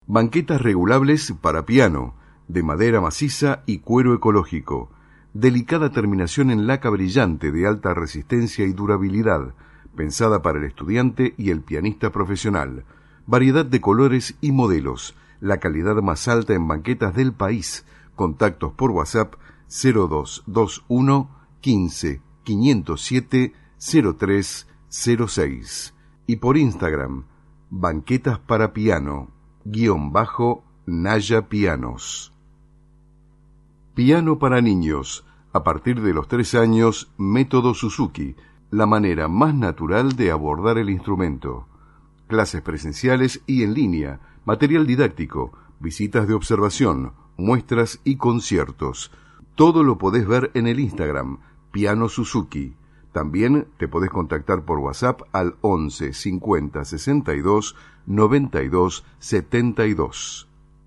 Banquetas regulables para piano, de madera maciza y cuero ecológico. Delicada terminación en laca brillante de alta resistencia y durabilidad, pensada para el estudiante y el pianista profesional. Variedad de colores y modelos, la calidad más alta en banquetas del país. Contactos por WhatsApp 0221 15 507 0306 y por Instagram banquetas para piano _Naya Pianos. Piano para niños. A partir de los 3 años, método Suzuki, la manera más natural de abordar el instrumento. Clases presenciales y en línea, material didáctico, visitas de observación, muestras y conciertos. Todo lo podés ver en el Instagram, Piano Suzuki. También te podés contactar por WhatsApp al 11 50 62 92 72.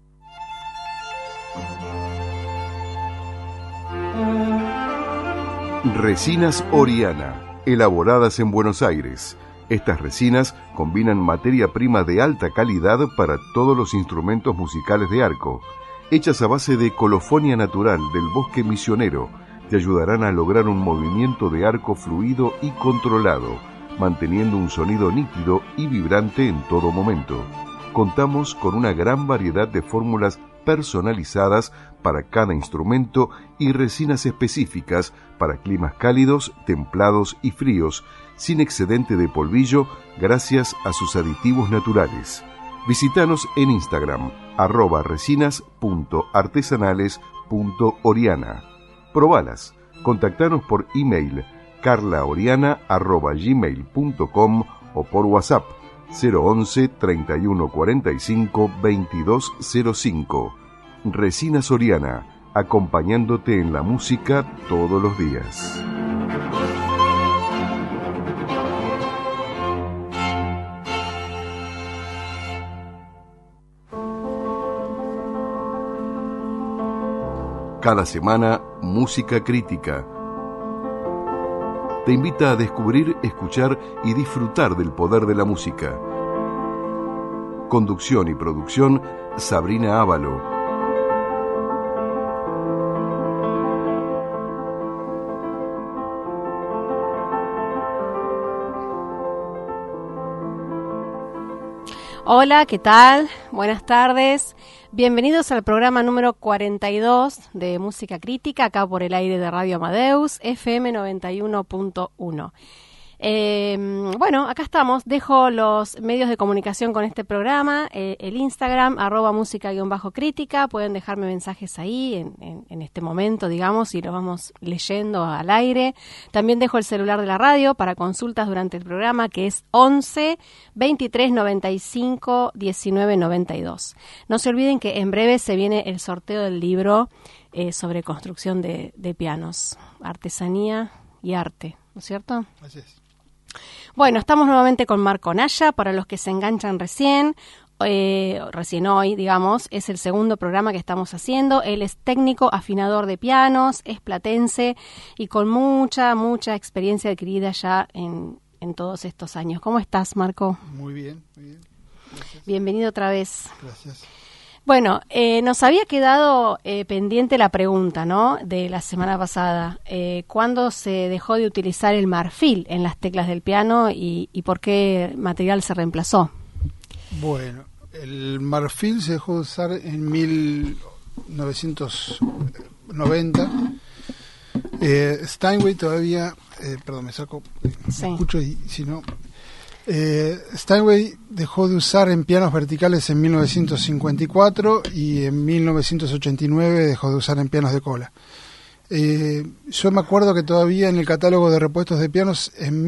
Resinas Oriana, elaboradas en Buenos Aires. Estas resinas combinan materia prima de alta calidad para todos los instrumentos musicales de arco. Hechas a base de colofonia natural del bosque misionero, te ayudarán a lograr un movimiento de arco fluido y controlado, manteniendo un sonido nítido y vibrante en todo momento. Contamos con una gran variedad de fórmulas personalizadas para cada instrumento y resinas específicas para climas cálidos, templados y fríos, sin excedente de polvillo gracias a sus aditivos naturales. Visítanos en Instagram, @resinas.artesanales.oriana. Probalas. Contactanos por email carlaoriana@gmail.com o por WhatsApp 011 31 45 2205. Resinas Oriana, acompañándote en la música todos los días. Cada semana, música crítica. Te invita a descubrir, escuchar y disfrutar del poder de la música. Conducción y producción, Sabrina Ávalo. Hola, ¿qué tal? Buenas tardes. Bienvenidos al programa número 42 de Música Crítica, acá por el aire de Radio Amadeus, FM 91.1. Bueno, acá estamos. Dejo los medios de comunicación con este programa, el Instagram, @música_crítica. Pueden dejarme mensajes ahí en este momento, digamos, y lo vamos leyendo al aire. También dejo el celular de la radio para consultas durante el programa, que es 11 23 95 19 92. No se olviden que en breve se viene el sorteo del libro sobre construcción de pianos, artesanía y arte, ¿no es cierto? Así es. Bueno, estamos nuevamente con Marco Naya, para los que se enganchan recién hoy, digamos, es el segundo programa que estamos haciendo. Él es técnico afinador de pianos, es platense y con mucha experiencia adquirida ya en todos estos años. ¿Cómo estás, Marco? Muy bien, muy bien. Gracias. Bienvenido otra vez. Gracias. Bueno, nos había quedado pendiente la pregunta, ¿no?, de la semana pasada. ¿Cuándo se dejó de utilizar el marfil en las teclas del piano y por qué material se reemplazó? Bueno, el marfil se dejó de usar en 1990. Steinway todavía... perdón, me saco... Sí. Me escucho y si no... Steinway dejó de usar en pianos verticales en 1954 y en 1989 dejó de usar en pianos de cola. Yo me acuerdo que todavía en el catálogo de repuestos de pianos en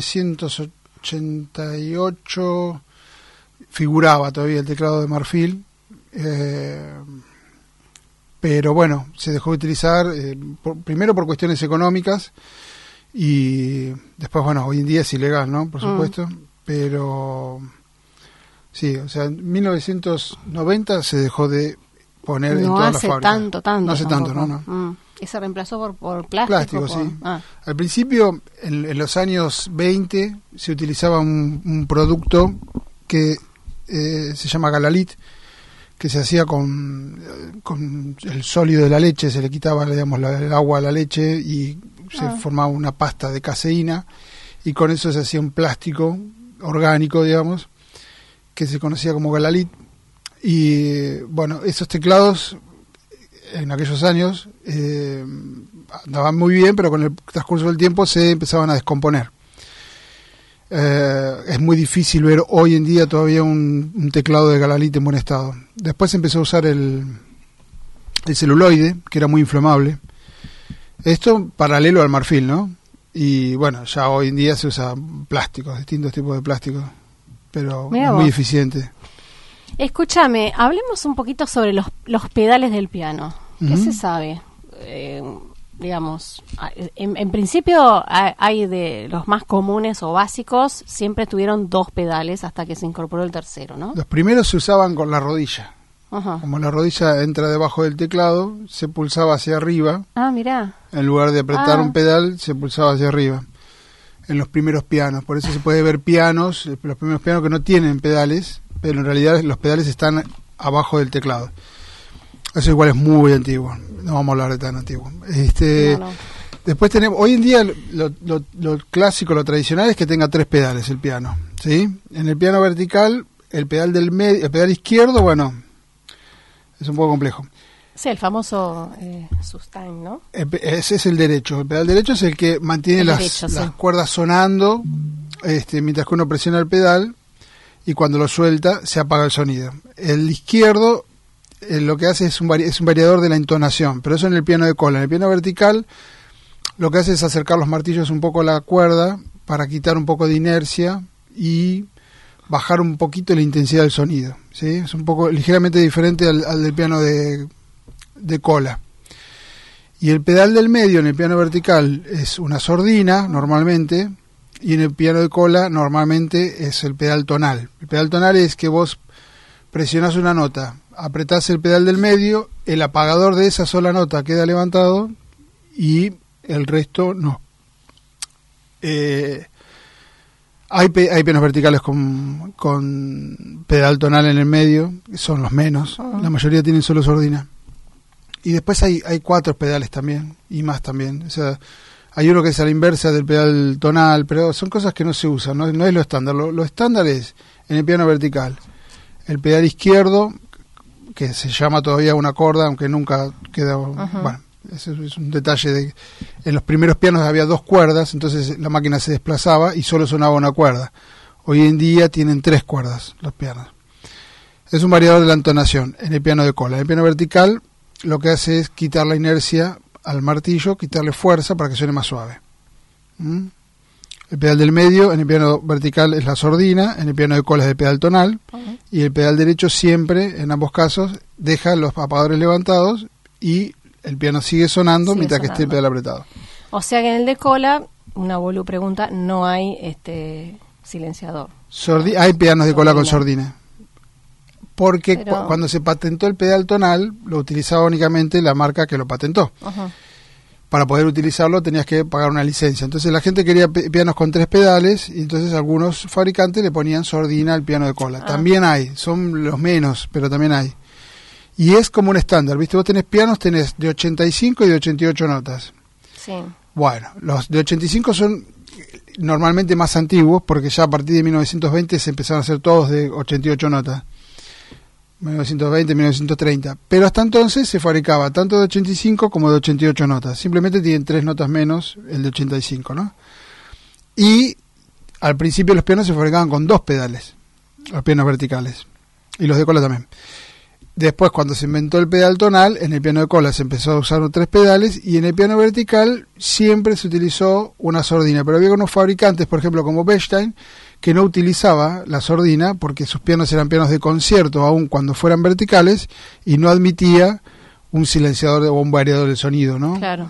1988 figuraba todavía el teclado de marfil, pero bueno, se dejó de utilizar primero por cuestiones económicas. Y después, bueno, hoy en día es ilegal, ¿no? Por supuesto. Pero sí, o sea, en 1990 se dejó de poner en todas las fábricas. No hace tanto, ¿no? ¿Y se reemplazó por plástico? Plástico, sí. Al principio, en los años 20, se utilizaba un producto que se llama Galalit, que se hacía con el sólido de la leche, se le quitaba, digamos, el agua a la leche y se formaba una pasta de caseína, y con eso se hacía un plástico orgánico, digamos, que se conocía como Galalit. Y bueno, esos teclados en aquellos años andaban muy bien, pero con el transcurso del tiempo se empezaban a descomponer. Es muy difícil ver hoy en día todavía un teclado de Galalit en buen estado. Después se empezó a usar el celuloide, que era muy inflamable. Esto paralelo al marfil, ¿no? Y bueno, ya hoy en día se usa plásticos, distintos tipos de plásticos, pero es muy eficiente. Escúchame, hablemos un poquito sobre los pedales del piano. ¿Qué se sabe? Digamos, en principio hay de los más comunes o básicos, siempre tuvieron 2 pedales hasta que se incorporó el tercero, ¿no? Los primeros se usaban con la rodilla. Ajá. Como la rodilla entra debajo del teclado, se pulsaba hacia arriba. Ah, mirá. En lugar de apretar un pedal, se pulsaba hacia arriba. En los primeros pianos. Por eso se puede ver pianos, los primeros pianos que no tienen pedales, pero en realidad los pedales están abajo del teclado. Eso igual es muy antiguo. No vamos a hablar de tan antiguo. No. Después tenemos, hoy en día lo clásico, lo tradicional es que tenga 3 pedales el piano, ¿sí? En el piano vertical, el pedal del medio, el pedal izquierdo, bueno, es un poco complejo. Sí, el famoso sustain, ¿no? Ese es el derecho. El pedal derecho es el que mantiene las cuerdas sonando mientras que uno presiona el pedal, y cuando lo suelta se apaga el sonido. El izquierdo lo que hace es un variador de la entonación, pero eso en el piano de cola. En el piano vertical lo que hace es acercar los martillos un poco a la cuerda para quitar un poco de inercia y bajar un poquito la intensidad del sonido, ¿sí? Es un poco ligeramente diferente al del piano de cola. Y el pedal del medio en el piano vertical es una sordina normalmente, y en el piano de cola normalmente es el pedal tonal. El pedal tonal es que vos presionás una nota, apretás el pedal del medio, el apagador de esa sola nota queda levantado y el resto no. Hay pianos verticales con pedal tonal en el medio, son los menos. La mayoría tienen solo sordina. Y después hay 4 pedales también, y más también. O sea, hay uno que es a la inversa del pedal tonal, pero son cosas que no se usan, no es lo estándar. Lo estándar es, en el piano vertical, el pedal izquierdo, que se llama todavía una corda, aunque nunca queda... Bueno, ese es un detalle. En los primeros pianos había 2 cuerdas, entonces la máquina se desplazaba y solo sonaba una cuerda. Hoy en día tienen 3 cuerdas los pianos. Es un variador de la entonación en el piano de cola. En el piano vertical lo que hace es quitar la inercia al martillo, quitarle fuerza para que suene más suave. El pedal del medio en el piano vertical es la sordina, en el piano de cola es el pedal tonal, y el pedal derecho siempre, en ambos casos, deja los apagadores levantados y el piano sigue sonando mientras que esté el pedal apretado. O sea que en el de cola, una bolu pregunta, no hay silenciador. Hay pianos de cola con sordina. Porque cuando se patentó el pedal tonal, lo utilizaba únicamente la marca que lo patentó. Para poder utilizarlo tenías que pagar una licencia. Entonces la gente quería pianos con 3 pedales, y entonces algunos fabricantes le ponían sordina al piano de cola. También hay, son los menos, pero también hay. Y es como un estándar, ¿viste? Vos tenés pianos, tenés de 85 y de 88 notas. Sí. Bueno, los de 85 son normalmente más antiguos, porque ya a partir de 1920 se empezaron a hacer todos de 88 notas. 1920, 1930. Pero hasta entonces se fabricaba tanto de 85 como de 88 notas. Simplemente tienen 3 notas menos el de 85, ¿no? Y al principio los pianos se fabricaban con 2 pedales, los pianos verticales. Y los de cola también. Después, cuando se inventó el pedal tonal, en el piano de cola se empezó a usar 3 pedales, y en el piano vertical siempre se utilizó una sordina. Pero había unos fabricantes, por ejemplo, como Bechstein, que no utilizaba la sordina porque sus pianos eran pianos de concierto, aun cuando fueran verticales, y no admitía un silenciador o un variador de sonido, ¿no? Claro.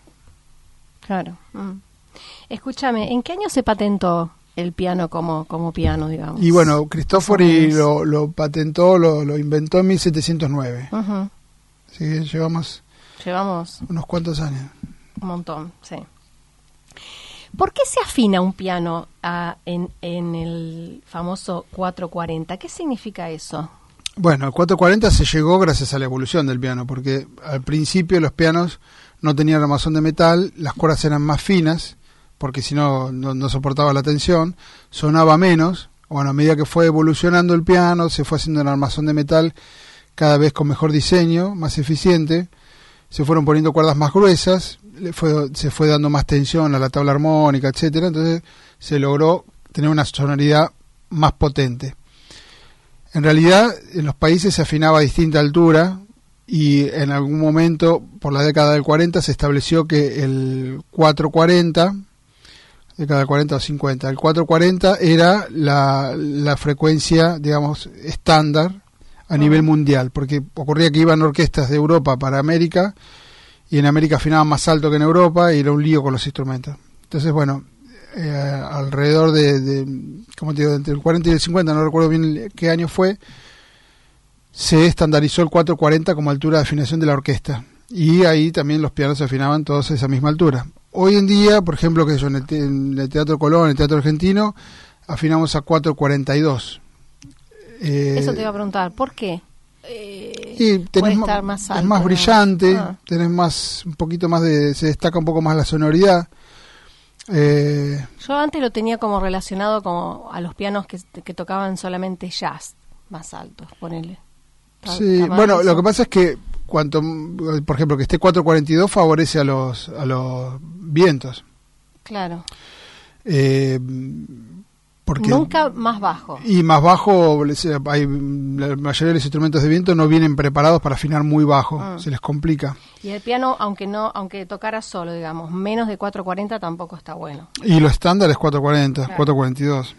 Escúchame, ¿en qué año se patentó el piano como piano, digamos? Y bueno, Cristofori lo patentó, lo inventó en 1709. Así que llevamos unos cuantos años. Un montón, sí. ¿Por qué se afina un piano en el famoso 440? ¿Qué significa eso? Bueno, el 440 se llegó gracias a la evolución del piano, porque al principio los pianos no tenían armazón de metal, las cuerdas eran más finas, porque si no soportaba la tensión, sonaba menos. Bueno, a medida que fue evolucionando el piano, se fue haciendo un armazón de metal cada vez con mejor diseño, más eficiente, se fueron poniendo cuerdas más gruesas, se fue dando más tensión a la tabla armónica, etcétera. Entonces se logró tener una sonoridad más potente. En realidad, en los países se afinaba a distinta altura, y en algún momento, por la década del 40, se estableció que el 440, década del 40 o 50, el 440 era la frecuencia, digamos, estándar a nivel mundial, porque ocurría que iban orquestas de Europa para América, y en América afinaban más alto que en Europa, y era un lío con los instrumentos. Entonces, bueno, alrededor como te digo, entre el 40 y el 50, no recuerdo bien qué año fue, se estandarizó el 440 como altura de afinación de la orquesta, y ahí también los pianos se afinaban todos a esa misma altura. Hoy en día, por ejemplo, que en el Teatro Colón, en el Teatro Argentino, afinamos a 442. Eso te iba a preguntar, ¿por qué? Y puede estar más alto, es más brillante, ¿no? Tenés un poquito más se destaca un poco más la sonoridad. Yo antes lo tenía como relacionado como a los pianos que tocaban solamente jazz, más altos, ponele. Sí, bueno, lo que pasa es que por ejemplo, que esté 442 favorece a los vientos. Claro. Porque nunca más bajo. Y más bajo, la mayoría de los instrumentos de viento no vienen preparados para afinar muy bajo, se les complica. Y el piano, aunque tocara solo, digamos, menos de 440 tampoco está bueno. Y lo estándar es 440, claro. 442.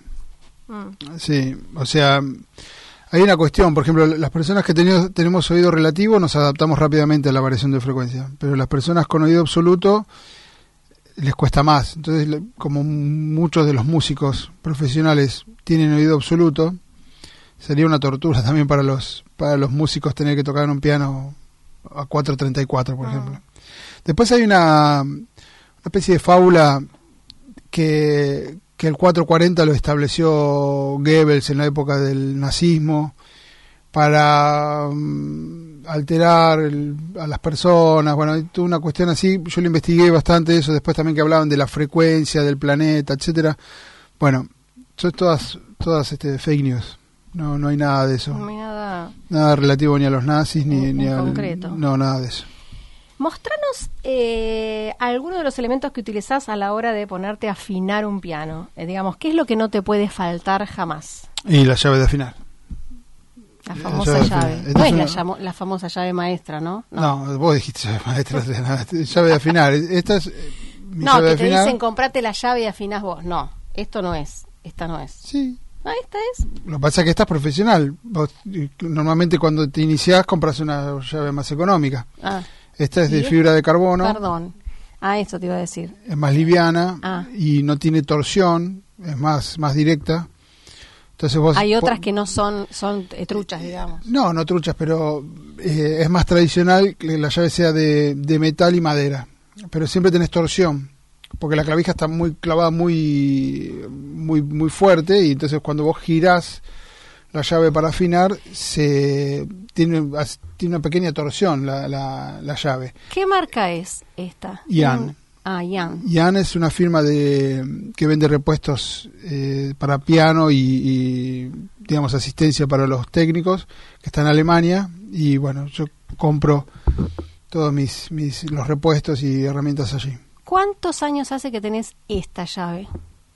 Sí, o sea, hay una cuestión, por ejemplo, las personas que tenemos oído relativo nos adaptamos rápidamente a la variación de frecuencia, pero las personas con oído absoluto les cuesta más. Entonces, como muchos de los músicos profesionales tienen oído absoluto, sería una tortura también para los músicos tener que tocar en un piano a 434, por ejemplo. Después hay una especie de fábula que el 440 lo estableció Goebbels en la época del nazismo para alterar a las personas. Bueno, hay toda una cuestión así. Yo lo investigué bastante eso, después también que hablaban de la frecuencia del planeta, etcétera. Bueno, son todas fake news. No hay nada de eso. No hay nada relativo ni a los nazis ni a concreto. No, nada de eso. Mostranos algunos de los elementos que utilizás a la hora de ponerte a afinar un piano. Digamos, ¿qué es lo que no te puede faltar jamás? Y la llave de afinar. La famosa llave. No es la famosa llave maestra, ¿no? No, vos dijiste llave maestra. Llave de afinar. Esta es mi no, llave que de afinar. te dicen comprate la llave y afinás vos. No, esto no es. Esta no es. Sí. Ah, esta es. Lo que pasa es que esta es profesional. Vos, normalmente cuando te iniciás compras una llave más económica. Esta es de fibra de carbono. Perdón. Eso te iba a decir. Es más liviana y no tiene torsión. Es más directa. Entonces hay otras que no son truchas, digamos. No truchas, pero es más tradicional que la llave sea de metal y madera. Pero siempre tenés torsión, porque la clavija está muy clavada, muy fuerte, y entonces cuando vos girás la llave para afinar, tiene una pequeña torsión la llave. ¿Qué marca es esta? Ian. Ian. Ian es una firma que vende repuestos para piano y digamos asistencia para los técnicos, que está en Alemania, y bueno, yo compro todos los repuestos y herramientas allí. ¿Cuántos años hace que tenés esta llave?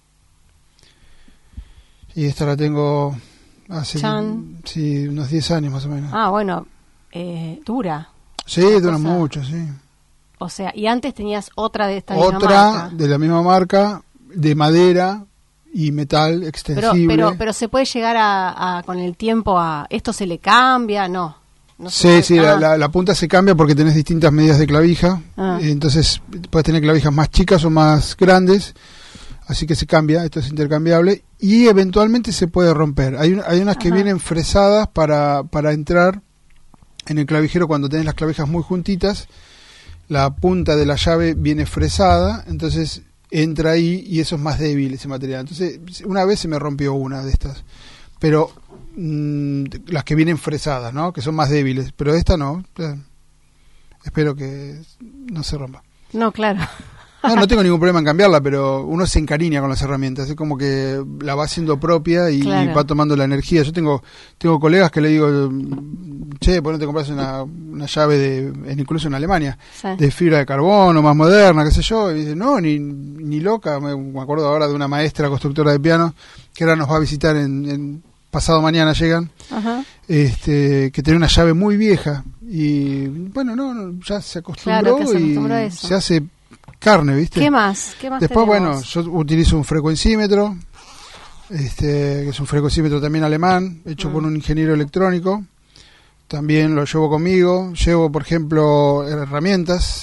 Y esta la tengo hace unos 10 años más o menos. Bueno, dura. Sí, dura mucho, sí. O sea, y antes tenías otra de esta misma marca. Otra de la misma marca, de madera y metal extensible. Pero se puede llegar a con el tiempo esto se le cambia, no sí, la punta se cambia porque tenés distintas medidas de clavija, entonces puedes tener clavijas más chicas o más grandes, así que se cambia, esto es intercambiable, y eventualmente se puede romper. Hay unas que vienen fresadas para entrar en el clavijero cuando tenés las clavijas muy juntitas. La punta de la llave viene fresada, entonces entra ahí y eso es más débil, ese material. Entonces, una vez se me rompió una de estas. pero las que vienen fresadas, ¿no? Que son más débiles, pero esta no. Espero que no se rompa. No, claro. No tengo ningún problema en cambiarla, pero uno se encariña con las herramientas, es como que la va haciendo propia y va tomando la energía. Yo tengo colegas que le digo, che, ¿por qué no te compras una llave incluso en Alemania, de fibra de carbono, más moderna, qué sé yo? Y dice, no, ni loca. Me acuerdo ahora de una maestra constructora de piano que ahora nos va a visitar en pasado mañana llegan, que tenía una llave muy vieja y bueno, ya se acostumbró, a eso. Se hace carne, ¿viste? ¿Qué más? Después, tenemos? Bueno, yo utilizo un frecuencímetro, que es un frecuencímetro también alemán, hecho por un ingeniero electrónico. También lo llevo conmigo. Llevo, por ejemplo, herramientas,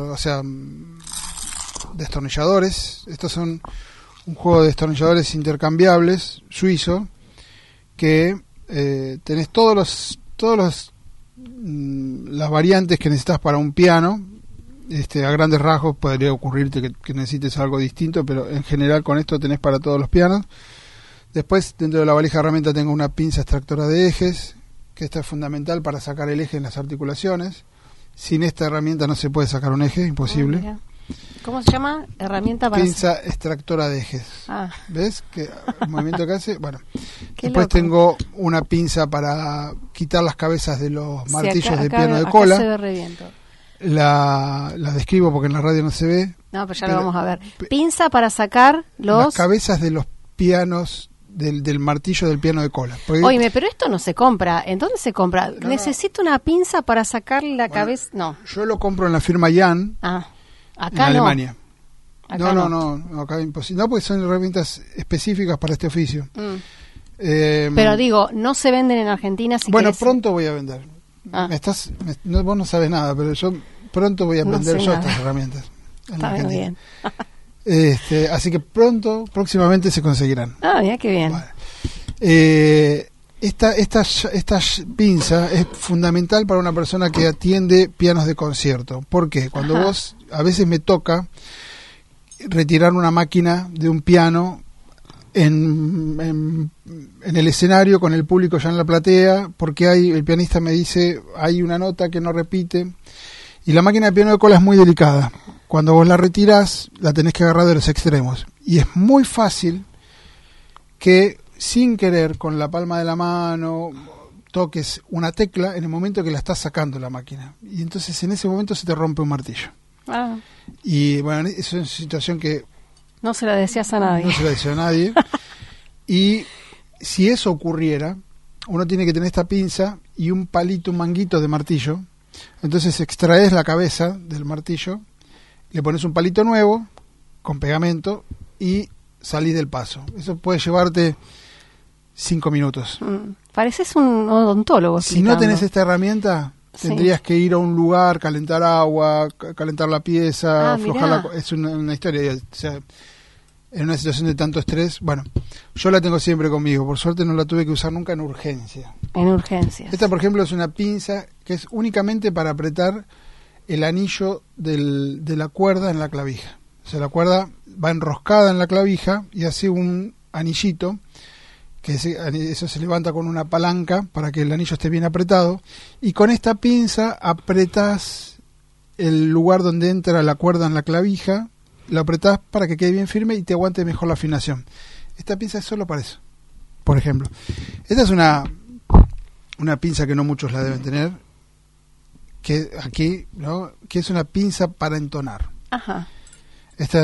destornilladores. Estos son un juego de destornilladores intercambiables suizo, que tenés las variantes que necesitas para un piano. A grandes rasgos podría ocurrirte que necesites algo distinto, pero en general con esto tenés para todos los pianos. Después, dentro de la valija de herramientas tengo una pinza extractora de ejes, que esta es fundamental para sacar el eje en las articulaciones. Sin esta herramienta no se puede sacar un eje, imposible. ¿Cómo se llama? Herramienta para... Pinza extractora de ejes. ¿Ves? Que el movimiento que hace... Bueno. Después loco. tengo una pinza para quitar las cabezas de los martillos de piano de cola. Se ve re bien todo. La describo porque en la radio no se ve. No, pero ya lo vamos a ver. Pinza para sacar las cabezas de los pianos, del martillo del piano de cola. Oíme, pero esto no se compra. ¿En dónde se compra? Necesito una pinza para sacar la cabeza. No. Yo lo compro en la firma Jan. Acá en Alemania. Acá no, acá es imposible. No, porque son herramientas específicas para este oficio. Pero digo, no se venden en Argentina. Pronto voy a vender. Vos no sabes nada, pero yo pronto voy a vender estas herramientas. Está bien. Así que próximamente se conseguirán. Mira qué bien. Vale. Esta pinza es fundamental para una persona que atiende pianos de concierto. ¿Por qué? Cuando vos, a veces me toca retirar una máquina de un piano en el escenario con el público ya en la platea, porque el pianista me dice hay una nota que no repite y la máquina de piano de cola es muy delicada. Cuando vos la retirás la tenés que agarrar de los extremos y es muy fácil que sin querer con la palma de la mano toques una tecla en el momento que la estás sacando la máquina y entonces en ese momento se te rompe un martillo. Y bueno, eso es una situación que no se la deseas a nadie. No se la desea a nadie. Y si eso ocurriera, uno tiene que tener esta pinza y un palito, un manguito de martillo. Entonces extraes la cabeza del martillo, le pones un palito nuevo con pegamento y salís del paso. Eso puede llevarte 5 minutos. Pareces un odontólogo. Si no tenés esta herramienta, tendrías que ir a un lugar, calentar agua, calentar la pieza, aflojar es una historia. O sea, en una situación de tanto estrés, bueno, yo la tengo siempre conmigo. Por suerte no la tuve que usar nunca en urgencia. En urgencias. Esta, por ejemplo, es una pinza que es únicamente para apretar el anillo de la cuerda en la clavija. O sea, la cuerda va enroscada en la clavija y hace un anillito, que eso se levanta con una palanca para que el anillo esté bien apretado, y con esta pinza apretás el lugar donde entra la cuerda en la clavija, lo apretás para que quede bien firme y te aguante mejor la afinación. Esta pinza es solo para eso, por ejemplo. Esta es una pinza que no muchos la deben tener, que aquí, ¿no? Que es una pinza para entonar. Esta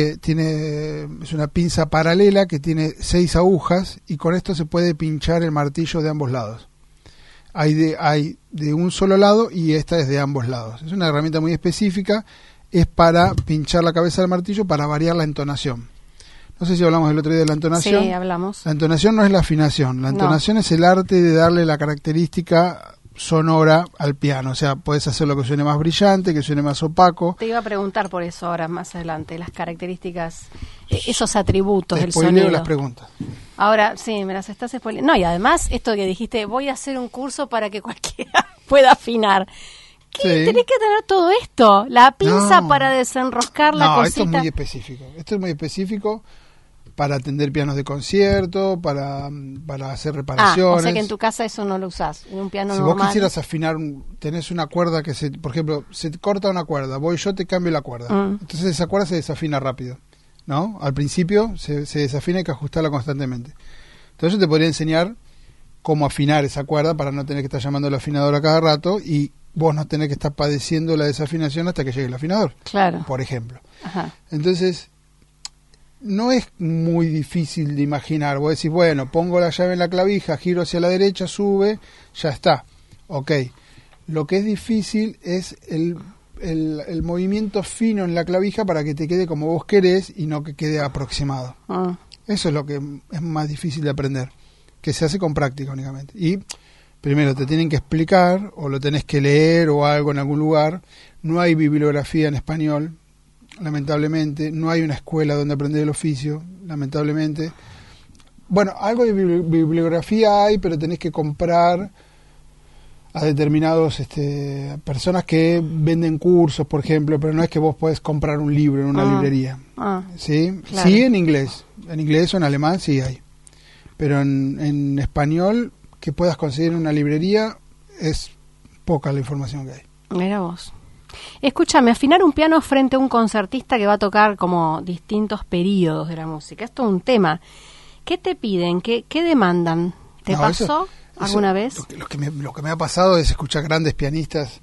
es una pinza paralela que tiene 6 agujas y con esto se puede pinchar el martillo de ambos lados. Hay de un solo lado y esta es de ambos lados. Es una herramienta muy específica, es para pinchar la cabeza del martillo para variar la entonación. No sé si hablamos el otro día de la entonación. Sí, hablamos. La entonación no es la afinación, la entonación es el arte de darle la característica sonora al piano. O sea, puedes hacerlo que suene más brillante, que suene más opaco. Te iba a preguntar por eso ahora más adelante, las características, esos atributos del sonido. Las preguntas. Ahora, sí, me las estás spoileando. No, y además, esto que dijiste, voy a hacer un curso para que cualquiera pueda afinar. ¿Qué? Sí. Tenés que tener todo esto, la pinza para desenroscar la cosita. Esto es muy específico. para atender pianos de concierto, para hacer reparaciones. O sea que en tu casa eso no lo usás, en un piano si normal. vos quisieras afinar, tenés una cuerda que por ejemplo, se corta una cuerda, voy yo, te cambio la cuerda. Entonces esa cuerda se desafina rápido, ¿no? Al principio se desafina y hay que ajustarla constantemente. Entonces yo te podría enseñar cómo afinar esa cuerda para no tener que estar llamando al afinador a cada rato y vos no tenés que estar padeciendo la desafinación hasta que llegue el afinador. Claro. Por ejemplo. Ajá. Entonces, no es muy difícil de imaginar. Vos decís, bueno, pongo la llave en la clavija, giro hacia la derecha, sube, ya está. Ok. Lo que es difícil es el movimiento fino en la clavija para que te quede como vos querés y no que quede aproximado. Eso es lo que es más difícil de aprender, que se hace con práctica únicamente. Y primero te tienen que explicar, o lo tenés que leer o algo en algún lugar. No hay bibliografía en español, lamentablemente. No hay una escuela donde aprender el oficio, lamentablemente. Bueno, algo de bibliografía hay, pero tenés que comprar a determinados personas que venden cursos, por ejemplo, pero no es que vos podés comprar un libro en una librería. ¿Sí? Claro. Sí, en inglés o en alemán sí hay. Pero en español, que puedas conseguir en una librería, es poca la información que hay. Mira vos. Escúchame, afinar un piano frente a un concertista que va a tocar como distintos periodos de la música, esto es un tema. ¿Qué te piden? ¿Qué demandan? ¿Te pasó alguna vez? Lo que me ha pasado es escuchar grandes pianistas.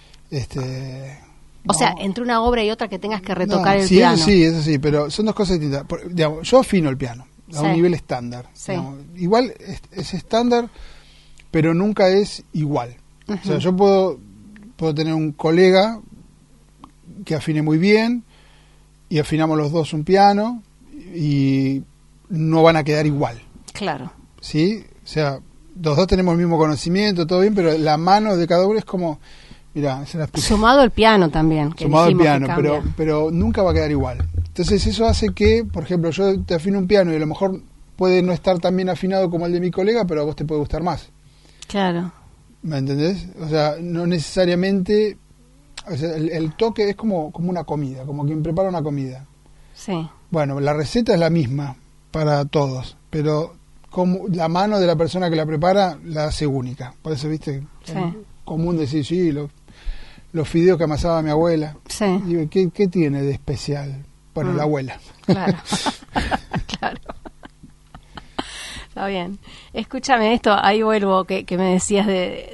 O sea, entre una obra y otra que tengas que retocar el piano. Eso sí, pero son dos cosas distintas. Digamos, yo afino el piano a un nivel estándar. Sí. Digamos, igual es estándar, pero nunca es igual. O sea, yo puedo tener un colega que afine muy bien y afinamos los dos un piano y no van a quedar igual. Claro. ¿Sí? O sea, los dos tenemos el mismo conocimiento, todo bien, pero la mano de cada uno es como... Mirá, sumado el piano también. Sumado el piano, pero nunca va a quedar igual. Entonces eso hace que, por ejemplo, yo te afino un piano y a lo mejor puede no estar tan bien afinado como el de mi colega, pero a vos te puede gustar más. Claro. ¿Me entendés? O sea, no necesariamente... O sea, el toque es como una comida, como quien prepara una comida. Sí. Bueno, la receta es la misma para todos, pero como la mano de la persona que la prepara la hace única. Por eso, viste, sí, es común decir, sí, los fideos que amasaba mi abuela. Sí. Digo, ¿qué tiene de especial? Bueno, la abuela. Claro. Claro. Está bien. Escúchame esto, ahí vuelvo que me decías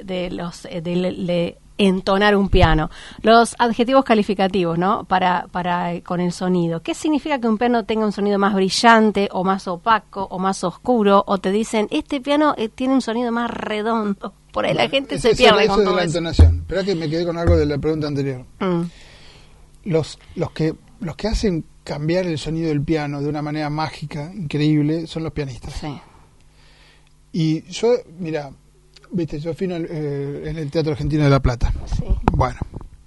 de entonar un piano. Los adjetivos calificativos, ¿no? Para con el sonido. ¿Qué significa que un piano tenga un sonido más brillante o más opaco o más oscuro? O te dicen, este piano tiene un sonido más redondo. Por ahí la gente se pierde con todo eso. Eso es de la entonación. Espera que me quedé con algo de la pregunta anterior. Los que hacen cambiar el sonido del piano de una manera mágica, increíble, son los pianistas. Sí. Y yo, mira, viste, yo afino en el Teatro Argentino de La Plata. Sí. Bueno,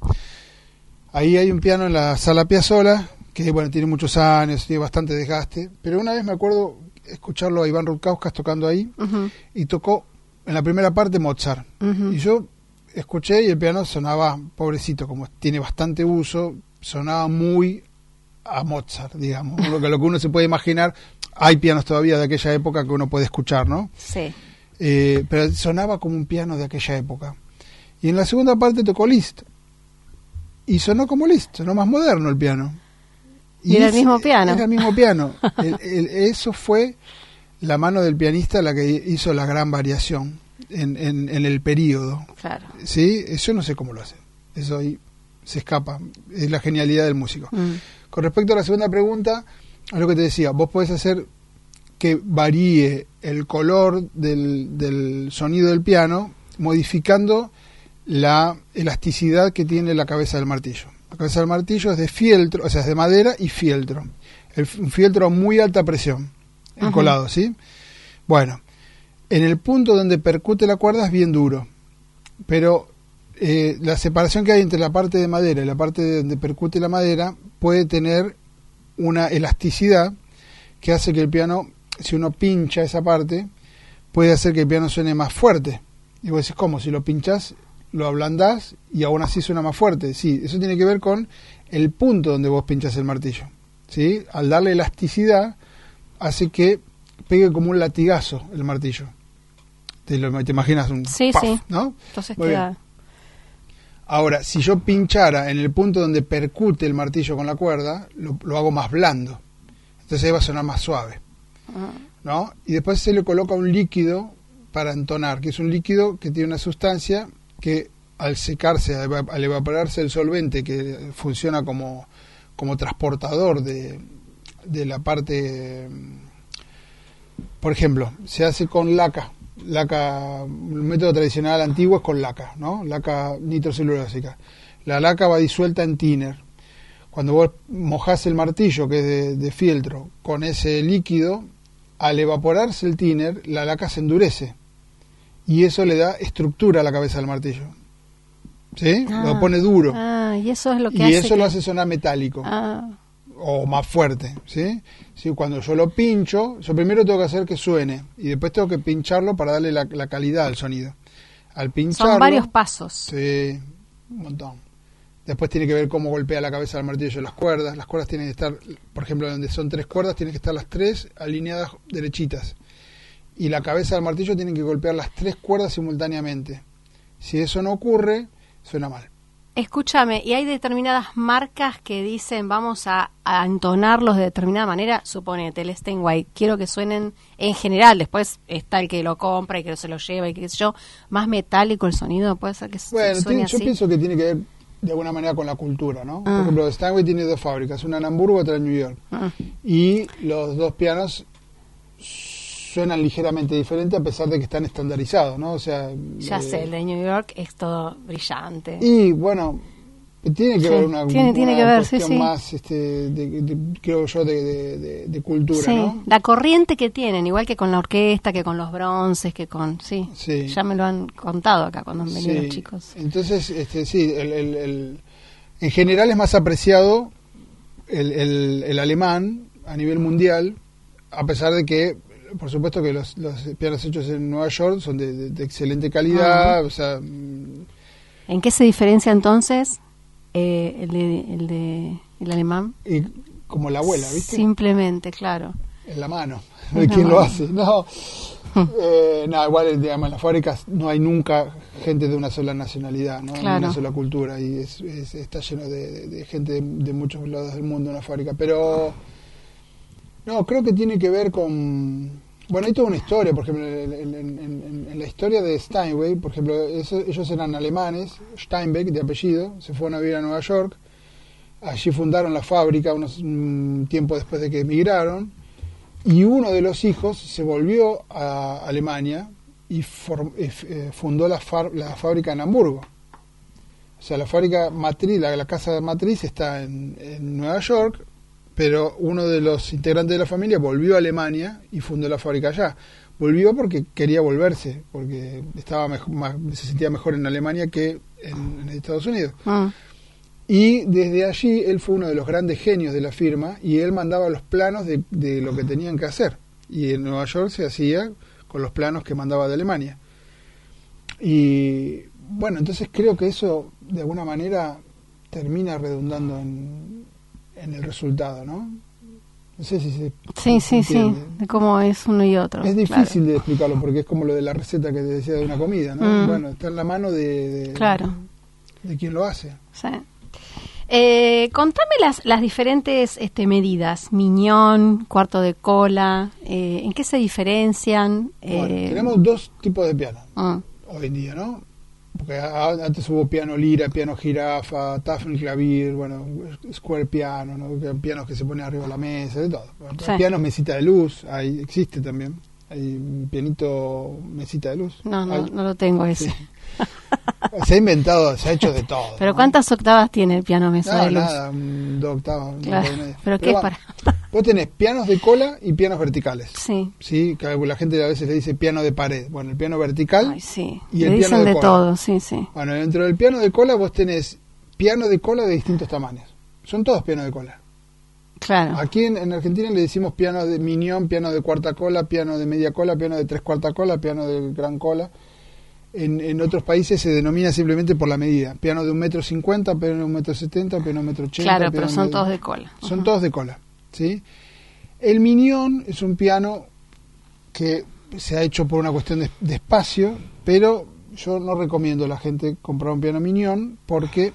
ahí hay un piano en la Sala Piazzolla, que bueno, tiene muchos años, tiene bastante desgaste, pero una vez me acuerdo escucharlo a Iván Rutkauskas tocando ahí, y tocó en la primera parte Mozart. Y yo escuché y el piano sonaba, pobrecito, como tiene bastante uso, sonaba muy a Mozart, digamos, lo que uno se puede imaginar. Hay pianos todavía de aquella época que uno puede escuchar, ¿no? Sí. Pero sonaba como un piano de aquella época. Y en la segunda parte tocó Liszt. Y sonó como Liszt, sonó más moderno el piano. Y era el mismo piano. Era el mismo piano. Eso fue la mano del pianista la que hizo la gran variación en el período. Claro. ¿Sí? Eso no sé cómo lo hace. Eso ahí se escapa. Es la genialidad del músico. Con respecto a la segunda pregunta, es lo que te decía. Vos podés hacer que varíe el color del sonido del piano modificando la elasticidad que tiene la cabeza del martillo. La cabeza del martillo es de fieltro, o sea, es de madera y fieltro. Un fieltro a muy alta presión, encolado, ¿sí? Bueno, en el punto donde percute la cuerda es bien duro, pero la separación que hay entre la parte de madera y la parte donde percute la madera puede tener una elasticidad que hace que el piano, si uno pincha esa parte, puede hacer que el piano suene más fuerte. Y vos decís, ¿cómo? Si lo pinchás, lo ablandás y aún así suena más fuerte. Sí, eso tiene que ver con el punto donde vos pinchás el martillo. ¿Sí? Al darle elasticidad, hace que pegue como un latigazo el martillo. Te imaginas un sí, puff, sí. ¿no? Entonces Muy queda... bien. Ahora, si yo pinchara en el punto donde percute el martillo con la cuerda, lo hago más blando. Entonces ahí va a sonar más suave, ¿no? Y después se le coloca un líquido para entonar, que es un líquido que tiene una sustancia que al secarse, al evaporarse el solvente, que funciona como transportador de la parte... Por ejemplo, se hace con laca, el método tradicional antiguo es con laca, ¿no? Laca nitrocelulósica. La laca va disuelta en thinner. Cuando vos mojás el martillo, que es de fieltro, con ese líquido, al evaporarse el thinner, la laca se endurece. Y eso le da estructura a la cabeza del martillo. ¿Sí? Lo pone duro. Y eso es lo que y hace eso lo hace sonar metálico. O más fuerte, ¿sí? ¿Sí? Cuando yo lo pincho, yo primero tengo que hacer que suene y después tengo que pincharlo para darle la calidad al sonido. Al pincharlo... Son varios pasos. Sí, un montón. Después tiene que ver cómo golpea la cabeza del martillo las cuerdas. Las cuerdas tienen que estar, por ejemplo, donde son 3 cuerdas, tienen que estar las 3 alineadas derechitas. Y la cabeza del martillo tiene que golpear las 3 cuerdas simultáneamente. Si eso no ocurre, suena mal. Escúchame, ¿y hay determinadas marcas que dicen vamos a entonarlos de determinada manera? Suponete, el Steinway, quiero que suenen en general, después está el que lo compra y que se lo lleva y qué sé yo, más metálico el sonido, puede ser que suene así. Yo pienso que tiene que ver de alguna manera con la cultura, ¿no? Por ejemplo, Steinway tiene 2 fábricas, una en Hamburgo y otra en New York. Y los 2 pianos suenan ligeramente diferentes a pesar de que están estandarizados, ¿no? O sea, ya sé, el de New York es todo brillante. Y bueno, tiene que ver tiene que ver, cuestión más, creo yo, de cultura, sí, ¿no? La corriente que tienen, igual que con la orquesta, que con los bronces, que con... Sí, ya me lo han contado acá cuando han venido los chicos. Entonces, sí, en general es más apreciado el alemán a nivel mundial, a pesar de que por supuesto que los pianos hechos en Nueva York son de excelente calidad. O sea, ¿en qué se diferencia entonces el alemán? Y como la abuela, ¿viste? Simplemente, claro. En la mano de quien lo hace. No, igual, digamos, en las fábricas no hay nunca gente de una sola nacionalidad, ¿no? Claro. Una sola cultura, y está lleno de gente de muchos lados del mundo en la fábrica. Pero no, creo que tiene que ver con... Bueno, hay toda una historia, por ejemplo, en la historia de Steinway, por ejemplo, ellos eran alemanes, Steinbeck de apellido, se fueron a vivir a Nueva York, allí fundaron la fábrica un tiempo después de que emigraron, y uno de los hijos se volvió a Alemania y fundó la fábrica en Hamburgo. O sea, la fábrica matriz, la casa matriz está en Nueva York, pero uno de los integrantes de la familia volvió a Alemania y fundó la fábrica allá. Volvió porque quería volverse, porque se sentía mejor en Alemania que en Estados Unidos. Y desde allí él fue uno de los grandes genios de la firma y él mandaba los planos de lo que tenían que hacer. Y en Nueva York se hacía con los planos que mandaba de Alemania. Y bueno, entonces creo que eso de alguna manera termina redundando en el resultado, ¿no? No sé si se Sí, de cómo es uno y otro. Es difícil de explicarlo porque es como lo de la receta que te decía de una comida, ¿no? Bueno, está en la mano de quien lo hace. Sí. Contame las diferentes medidas, miñón, cuarto de cola, ¿en qué se diferencian? Bueno, tenemos 2 tipos de piano hoy en día, ¿no? Porque antes hubo piano lira, piano jirafa, Tafelklavier, bueno, square piano, ¿no? Pianos que se ponen arriba de la mesa, de todo. Pianos mesita de luz, existe también. Hay un pianito mesita de luz. No lo tengo ese. Sí. Se ha inventado, se ha hecho de todo. ¿Pero cuántas octavas tiene el piano mesa de luz? Nada, 2 octavas. Claro. ¿Pero qué es para...? Vos tenés pianos de cola y pianos verticales. Sí. Que la gente a veces le dice piano de pared. Bueno, el piano vertical y el piano de cola. Todo, sí. Bueno, dentro del piano de cola vos tenés piano de cola de distintos tamaños. Son todos pianos de cola. Claro. Aquí en Argentina le decimos piano de minión, piano de cuarta cola, piano de media cola, piano de 3/4 cola, piano de gran cola. En otros países se denomina simplemente por la medida. Piano de 1,50 m, piano de 1,70 m, piano de 1,80 m. Claro, pero son todos de cola. Son todos de cola, ¿sí? El Minion es un piano que se ha hecho por una cuestión de espacio, pero yo no recomiendo a la gente comprar un piano Minion porque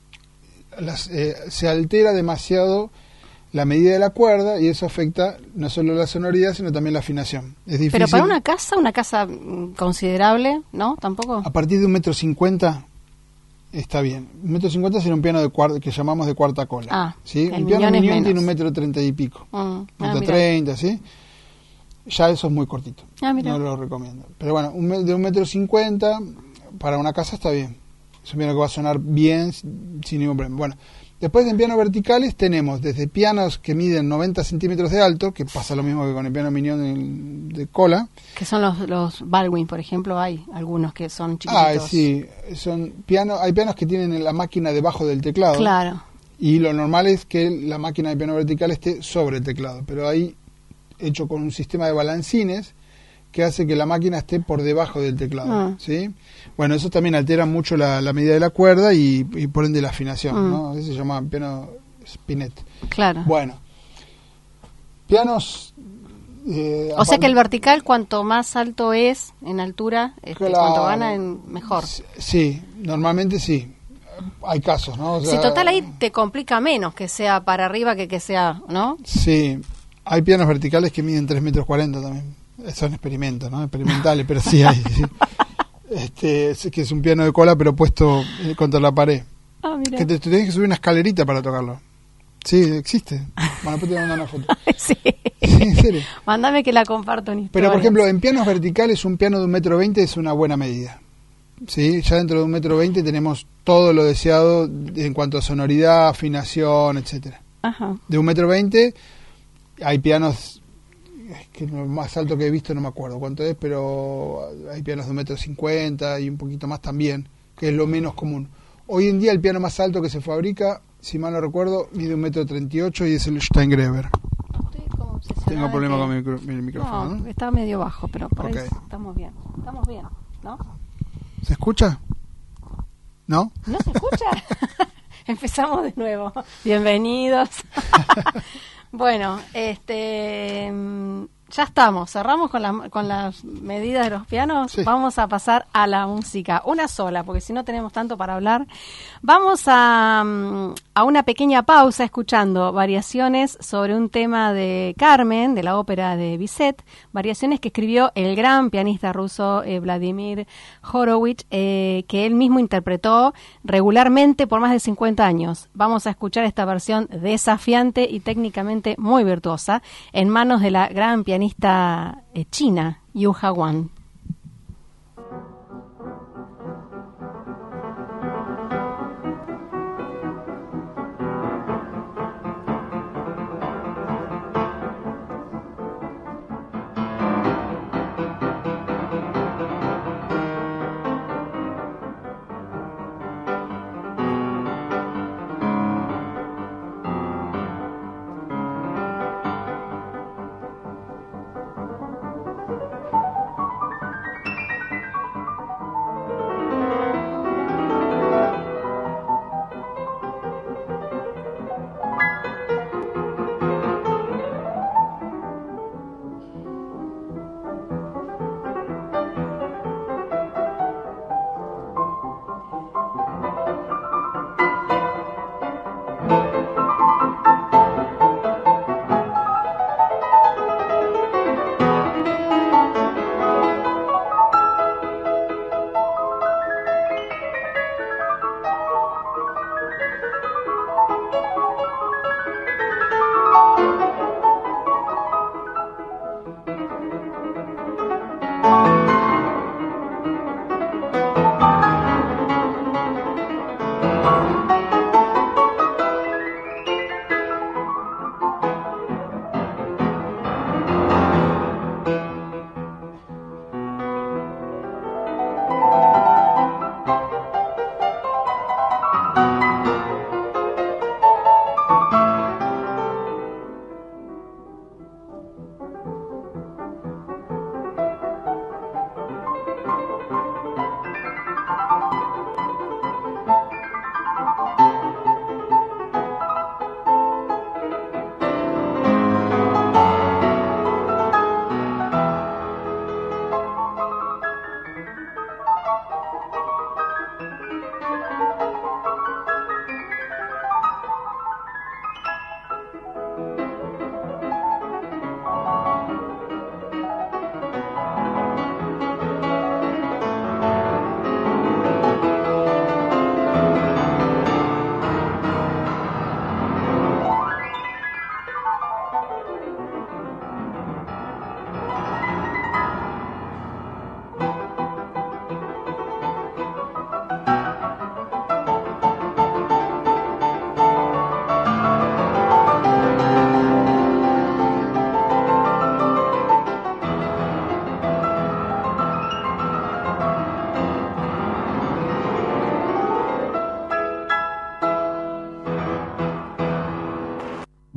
se altera demasiado la medida de la cuerda y eso afecta no solo la sonoridad sino también la afinación. Es difícil. Pero para una casa considerable, ¿no? Tampoco. A partir de 1,50 m está bien. 1,50 m sería un piano que llamamos de cuarta cola. ¿sí? El piano Minion tiene 1,30 m y pico. 1,30 m, ¿sí? Ya eso es muy cortito. No lo recomiendo. Pero bueno, de 1,50 m para una casa está bien. Es un piano que va a sonar bien sin ningún problema. Bueno, después en pianos verticales tenemos desde pianos que miden 90 centímetros de alto, que pasa lo mismo que con el piano Minion de cola. Que son los Baldwin, por ejemplo, hay algunos que son chiquititos. Sí, hay pianos que tienen la máquina debajo del teclado. Claro. Y lo normal es que la máquina de piano vertical esté sobre el teclado, pero hay hecho con un sistema de balancines que hace que la máquina esté por debajo del teclado, ¿sí? Bueno, eso también altera mucho la medida de la cuerda y por ende la afinación, ¿no? Eso se llama piano spinet. Claro. Bueno, pianos... o sea que el vertical, cuanto más alto es en altura, claro, cuanto gana, mejor. Sí, normalmente sí. Hay casos, ¿no? O sea, si total ahí te complica menos que sea para arriba que sea, ¿no? Sí, hay pianos verticales que miden 3,40 metros también. Son experimentos, ¿no? Experimentales, pero sí hay. Sí. Que es un piano de cola, pero puesto contra la pared. Mira. Que te tenés que subir una escalerita para tocarlo. Sí, existe. Bueno, después te voy a mandar una foto. Sí. En serio. Mándame que la comparto en historia. Pero, por ejemplo, en pianos verticales, un piano de 1,20 m es una buena medida. ¿Sí? Ya dentro de 1,20 m tenemos todo lo deseado en cuanto a sonoridad, afinación, etcétera. Ajá. De 1,20 m hay pianos... que lo más alto que he visto no me acuerdo cuánto es, pero hay pianos de 1,50 m y un poquito más también, que es lo menos común. Hoy en día el piano más alto que se fabrica, si mal no recuerdo, mide 1,38 m y es el Steingreber. Estoy como obsesionada. Tengo problema con mi micrófono, ¿no? Está medio bajo, pero por ahí estamos bien, ¿no? ¿Se escucha? ¿No? ¿No se escucha? Empezamos de nuevo. Bienvenidos. Bueno, ya estamos, cerramos con las medidas de los pianos, sí. Vamos a pasar a la música, una sola, porque si no tenemos tanto para hablar. Vamos a una pequeña pausa escuchando variaciones sobre un tema de Carmen, de la ópera de Bizet, variaciones que escribió el gran pianista ruso Vladimir Horowitz, que él mismo interpretó regularmente por más de 50 años. Vamos a escuchar esta versión desafiante y técnicamente muy virtuosa en manos de la gran pianista china Yu Hawan.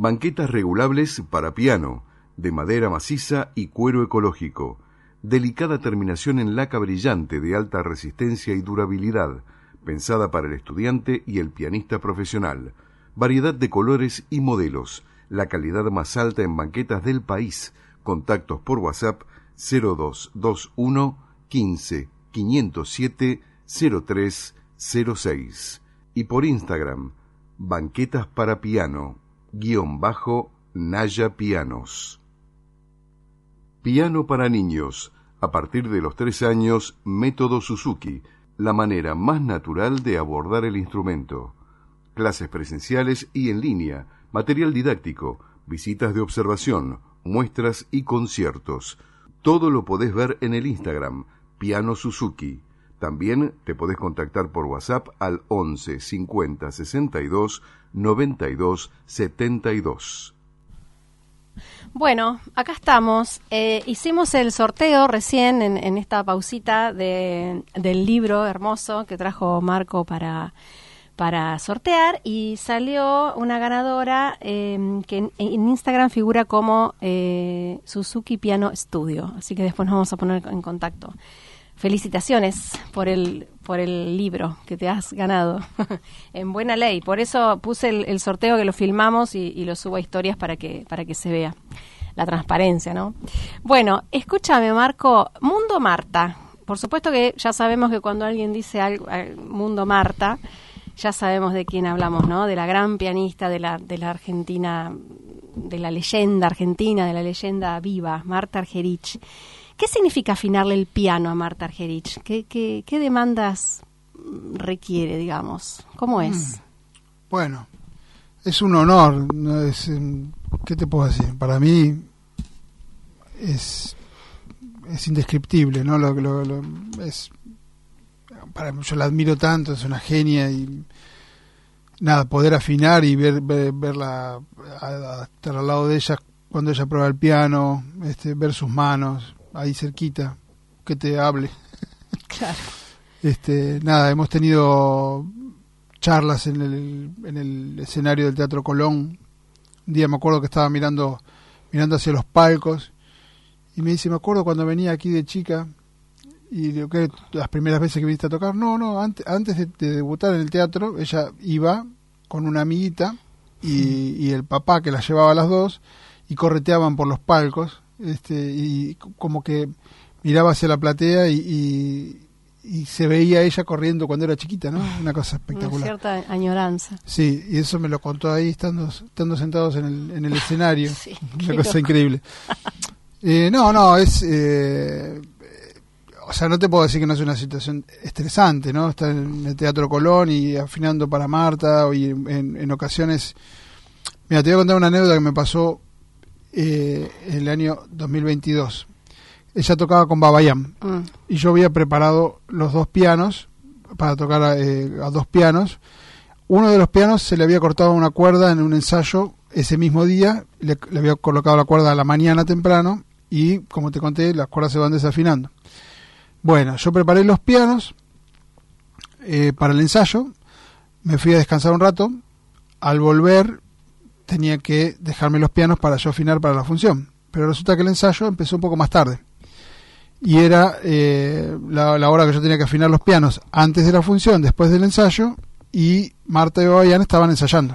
Banquetas regulables para piano, de madera maciza y cuero ecológico. Delicada terminación en laca brillante de alta resistencia y durabilidad, pensada para el estudiante y el pianista profesional. Variedad de colores y modelos, la calidad más alta en banquetas del país. Contactos por WhatsApp 0221 15 507 0306 y por Instagram banquetas para piano _Naya Pianos. Piano para niños. A partir de los 3 años, método Suzuki, la manera más natural de abordar el instrumento. Clases presenciales y en línea, material didáctico, visitas de observación, muestras y conciertos. Todo lo podés ver en el Instagram, Piano Suzuki. También te podés contactar por WhatsApp al 11 50 62 92 72. Bueno, acá estamos. Hicimos el sorteo recién en esta pausita del libro hermoso que trajo Marco para sortear y salió una ganadora que en Instagram figura como Suzuki Piano Studio. Así que después nos vamos a poner en contacto. Felicitaciones por el libro que te has ganado en buena ley. Por eso puse el sorteo, que lo filmamos y lo subo a historias para que se vea la transparencia, ¿no? Bueno, escúchame, Marco, Mundo Marta. Por supuesto que ya sabemos que cuando alguien dice algo, Mundo Marta, ya sabemos de quién hablamos, ¿no? De la gran pianista de la Argentina, de la leyenda argentina, de la leyenda viva, Marta Argerich. ¿Qué significa afinarle el piano a Marta Argerich? ¿Qué demandas requiere, digamos? ¿Cómo es? Bueno, es un honor. No es, ¿qué te puedo decir? Para mí es indescriptible, ¿no? Yo la admiro tanto, es una genia y nada, poder afinar y verla, estar al lado de ella cuando ella prueba el piano, ver sus manos ahí cerquita, que te hable. Claro. Nada, hemos tenido charlas en el escenario del Teatro Colón. Un día me acuerdo que estaba mirando hacia los palcos y me dice, me acuerdo cuando venía aquí de chica y digo, ¿qué? Las primeras veces que viniste a tocar. No, antes de debutar en el teatro, ella iba con una amiguita y el papá que la llevaba a las dos y correteaban por los palcos. Y como que miraba hacia la platea y se veía ella corriendo cuando era chiquita, ¿no? Una cosa espectacular. Una cierta añoranza. Sí, y eso me lo contó ahí estando sentados en el escenario. Sí, una cosa increíble. No, es... o sea, no te puedo decir que no es una situación estresante, ¿no? Estar en el Teatro Colón y afinando para Marta y en ocasiones... Mira, te voy a contar una anécdota que me pasó el año 2022. Ella tocaba con Babayam y yo había preparado los 2 pianos para tocar a 2 pianos. Uno de los pianos se le había cortado una cuerda en un ensayo ese mismo día, le había colocado la cuerda a la mañana temprano y, como te conté, las cuerdas se van desafinando. Bueno, yo preparé los pianos para el ensayo, me fui a descansar un rato. Al volver tenía que dejarme los pianos para yo afinar para la función, pero resulta que el ensayo empezó un poco más tarde y era la hora que yo tenía que afinar los pianos antes de la función, después del ensayo, y Marta y Babayán estaban ensayando,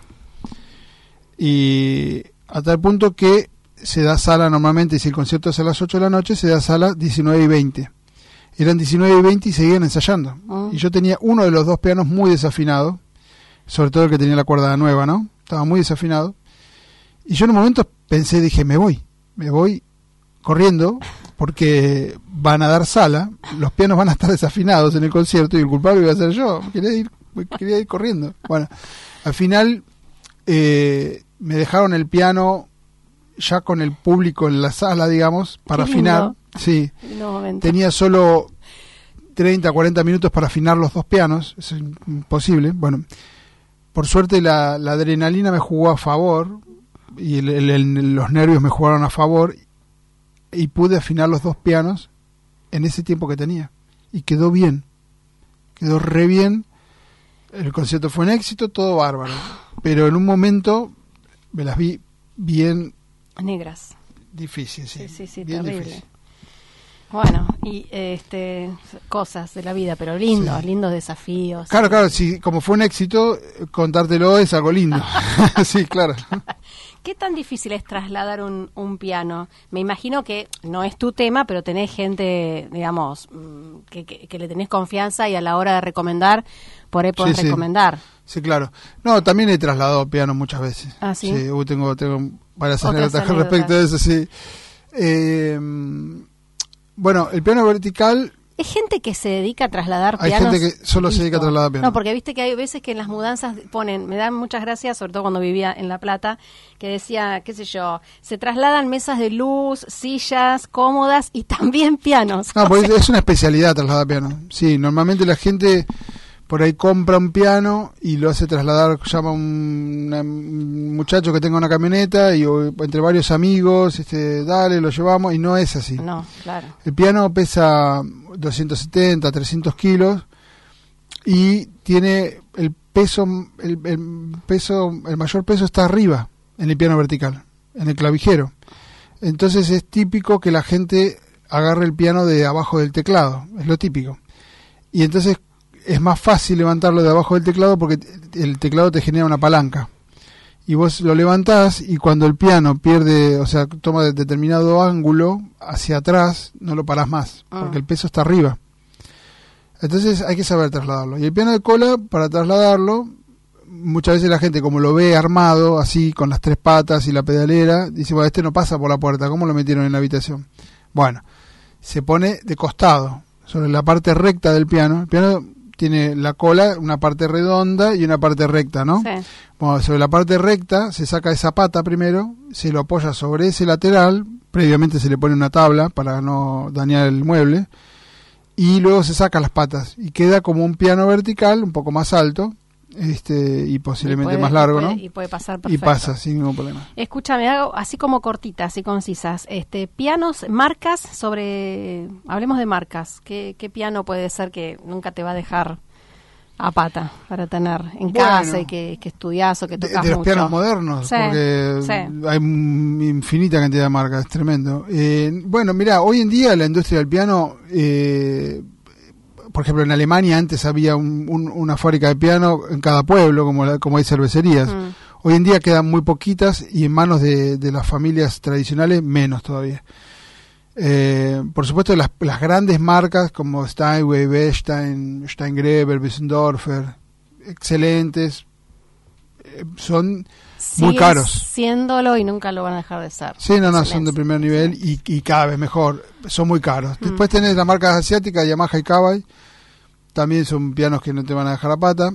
y a tal punto que se da sala normalmente, y si el concierto es a las 8 de la noche, se da sala 19:20. Eran 19:20 y seguían ensayando. Y yo tenía uno de los 2 pianos muy desafinado, sobre todo el que tenía la cuerda nueva, ¿no? Estaba muy desafinado. Y yo en un momento pensé, dije, me voy corriendo, porque van a dar sala, los pianos van a estar desafinados en el concierto y el culpable iba a ser yo. Quería ir corriendo. Bueno, al final me dejaron el piano ya con el público en la sala, digamos, para afinar. Sí, tenía solo 30, 40 minutos para afinar los 2 pianos, es imposible. Bueno, por suerte la adrenalina me jugó a favor y los nervios me jugaron a favor y pude afinar los 2 pianos en ese tiempo que tenía y quedó bien, quedó re bien. El concierto fue un éxito, todo bárbaro, pero en un momento me las vi bien... Negras. Difícil, sí. Sí, bien terrible. Difícil. Bueno, y cosas de la vida, pero lindos desafíos. Claro, sí, como fue un éxito, contártelo es algo lindo. Sí, claro. ¿Qué tan difícil es trasladar un piano? Me imagino que no es tu tema, pero tenés gente, digamos, que le tenés confianza y a la hora de recomendar, por ahí podés recomendar. Sí, claro. No, también he trasladado piano muchas veces. ¿Ah, sí? Sí, tengo varias anécdotas respecto de eso, sí. Bueno, el piano vertical... ¿Es gente que se dedica a trasladar hay pianos? Hay gente que solo se dedica a trasladar pianos. No, porque viste que hay veces que en las mudanzas me dan muchas gracias, sobre todo cuando vivía en La Plata, que decía, qué sé yo, se trasladan mesas de luz, sillas cómodas y también pianos. No, porque es una especialidad trasladar pianos. Sí, normalmente la gente por ahí compra un piano y lo hace trasladar, llama a un muchacho que tenga una camioneta y entre varios amigos, dale, lo llevamos, y no es así. No, claro. El piano pesa 270, 300 kilos y tiene el mayor peso está arriba en el piano vertical, en el clavijero. Entonces es típico que la gente agarre el piano de abajo del teclado, es lo típico. Y entonces es más fácil levantarlo de abajo del teclado porque el teclado te genera una palanca. Y vos lo levantás y cuando el piano pierde, o sea, toma determinado ángulo hacia atrás, no lo parás más, porque el peso está arriba. Entonces hay que saber trasladarlo. Y el piano de cola, para trasladarlo, muchas veces la gente, como lo ve armado, así, con las 3 patas y la pedalera, dice, bueno, no pasa por la puerta, ¿cómo lo metieron en la habitación? Bueno, se pone de costado, sobre la parte recta del piano. El piano tiene la cola, una parte redonda y una parte recta, ¿no? Sí. Bueno, sobre la parte recta se saca esa pata primero, se lo apoya sobre ese lateral, previamente se le pone una tabla para no dañar el mueble, y luego se sacan las patas y queda como un piano vertical, un poco más alto, y posiblemente más largo, ¿no? Y puede pasar perfecto. Y pasa sin ningún problema. Escúchame, hago así como cortitas y concisas. Pianos, marcas hablemos de marcas. ¿Qué piano puede ser que nunca te va a dejar a pata para tener en casa y que estudiás o que tocas de los mucho? Pianos modernos, sí, porque sí. Hay infinita cantidad de marcas, es tremendo. Bueno, mirá, hoy en día la industria del piano, por ejemplo, en Alemania antes había una fábrica de piano en cada pueblo, como hay cervecerías. Hoy en día quedan muy poquitas y en manos de las familias tradicionales menos todavía. Por supuesto, las grandes marcas como Steinway, Bechstein, Steingreber, Wissendorfer, excelentes, son muy caros. Siéndolo y nunca lo van a dejar de ser. Sí, no, son de primer nivel y cada vez mejor. Son muy caros. Después tenés las marcas asiáticas, Yamaha y Kawai. También son pianos que no te van a dejar a pata.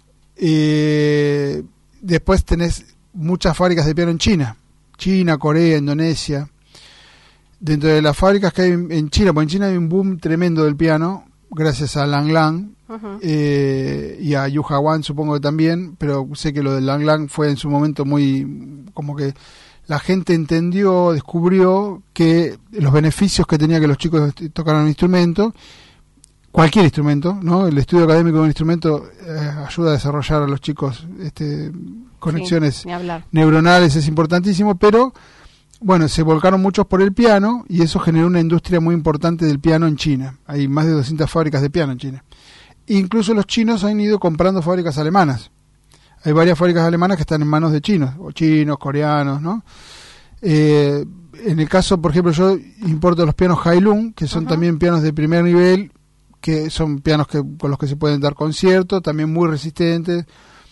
Después tenés muchas fábricas de piano en China, Corea, Indonesia. Dentro de las fábricas que hay en China, porque en China hay un boom tremendo del piano, gracias a Lang Lang y a Yu Hawan, supongo que también, pero sé que lo de Lang Lang fue en su momento muy, como que la gente entendió, descubrió que los beneficios que tenía que los chicos tocaran un instrumento, cualquier instrumento, ¿no? El estudio académico de un instrumento ayuda a desarrollar a los chicos conexiones neuronales, es importantísimo, pero bueno, se volcaron muchos por el piano y eso generó una industria muy importante del piano en China. Hay más de 200 fábricas de piano en China. Incluso los chinos han ido comprando fábricas alemanas. Hay varias fábricas alemanas que están en manos de chinos, o chinos, coreanos, ¿no? En el caso, por ejemplo, yo importo los pianos Hailung, que son también pianos de primer nivel, que son pianos con los que se pueden dar conciertos, también muy resistentes.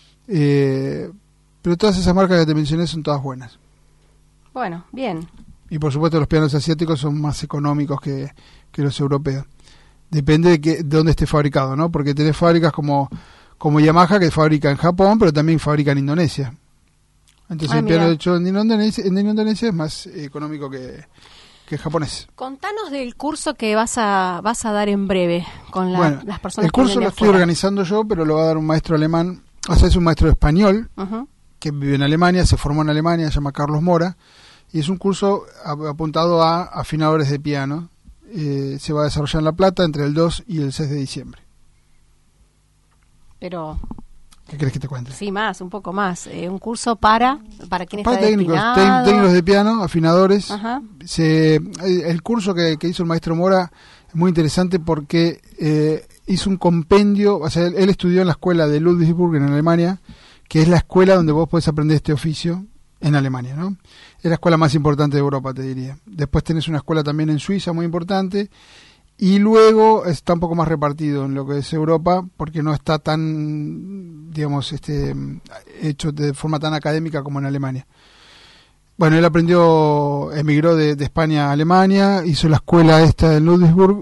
Pero todas esas marcas que te mencioné son todas buenas. Bueno, bien. Y por supuesto los pianos asiáticos son más económicos que los europeos. Depende de dónde esté fabricado, ¿no? Porque tenés fábricas como Yamaha que fabrica en Japón, pero también fabrica en Indonesia. Entonces el piano hecho en Indonesia es más económico que el japonés. Contanos del curso que vas a dar en breve con las personas. El curso lo estoy organizando yo, pero lo va a dar un maestro alemán, o sea, es un maestro español que vive en Alemania, se formó en Alemania, se llama Carlos Mora, y es un curso apuntado a afinadores de piano. Se va a desarrollar en La Plata entre el 2 y el 6 de diciembre. Pero ¿Qué querés que te cuente? Sí, un poco más. Un curso para quien está técnicos, destinado. Técnicos de piano, afinadores. Ajá. El curso que hizo el maestro Mora es muy interesante porque hizo un compendio, o sea, él estudió en la escuela de Ludwigsburg en Alemania, que es la escuela donde vos podés aprender este oficio en Alemania, ¿no? Es la escuela más importante de Europa, te diría. Después tenés una escuela también en Suiza muy importante. Y luego está un poco más repartido en lo que es Europa, porque no está tan, digamos, hecho de forma tan académica como en Alemania. Bueno, él emigró de España a Alemania, hizo la escuela esta en Ludwigsburg,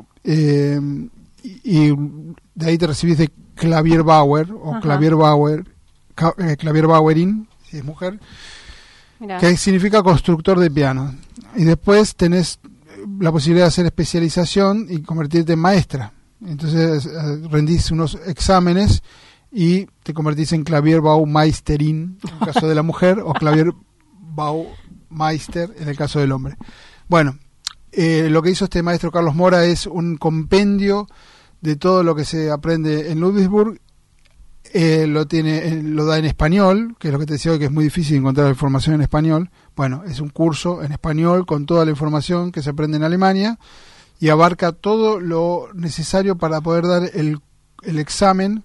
y de ahí te recibís de Klavierbauer, o Klavierbauerin, si es mujer, Mirá. que significa constructor de pianos. Y después tenés la posibilidad de hacer especialización y convertirte en maestra. Entonces rendís unos exámenes y te convertís en Klavierbaumeisterin en el caso de la mujer, o Klavierbaumeister en el caso del hombre. Bueno, lo que hizo este maestro Carlos Mora es un compendio de todo lo que se aprende en Ludwigsburg. Lo da en español, que es lo que te decía hoy, que es muy difícil encontrar información en español. Bueno, es un curso en español con toda la información que se aprende en Alemania y abarca todo lo necesario para poder dar el examen